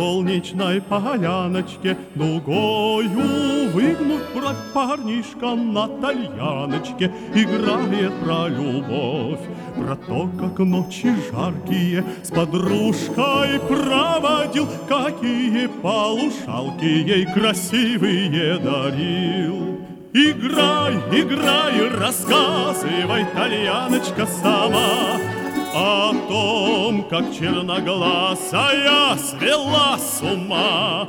солнечной поляночке, дугою выгнув бровь, парнишка на тальяночке играет про любовь, про то, как ночи жаркие с подружкой проводил, какие полушалки ей красивые дарил. Играй, играй, рассказывай, тальяночка, сама о том, как черноглазая свела с ума.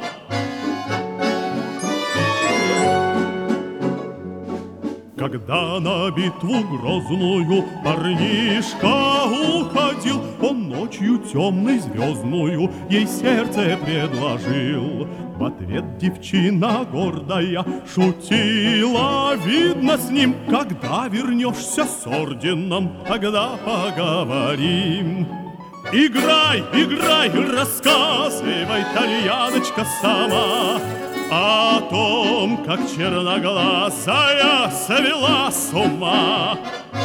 Когда на битву грозную парнишка уходил, он ночью темной звездную ей сердце предложил. В ответ девчина гордая шутила, видно, с ним: когда вернешься с орденом, тогда поговорим. Играй, играй, рассказывай, тальяночка, сама о том, как черноглазая свела с ума.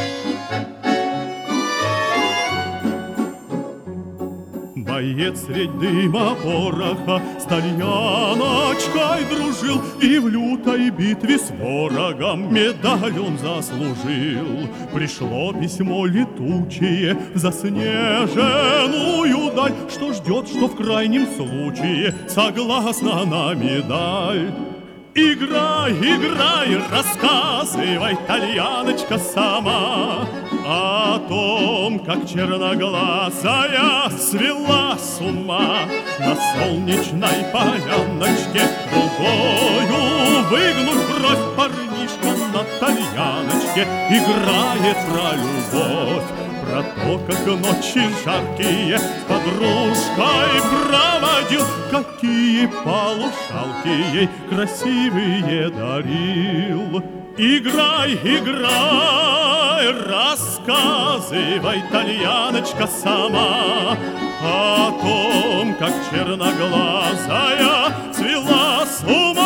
Боец средь дыма пороха с тальяночкой дружил, и в лютой битве с ворогом медаль он заслужил. Пришло письмо летучее в заснеженную даль, что ждет, что в крайнем случае согласна на медаль. Играй, играй, рассказывай, тальяночка, сама о том, как черноглазая свела с ума. На солнечной поляночке, дугою выгнув бровь, парнишка на тальяночке играет про любовь, про то, как ночи жаркие с подружкой проводил, какие полушалки ей красивые дарил. Играй, играй, рассказывай, тальяночка, сама о том, как черноглазая свела с ума.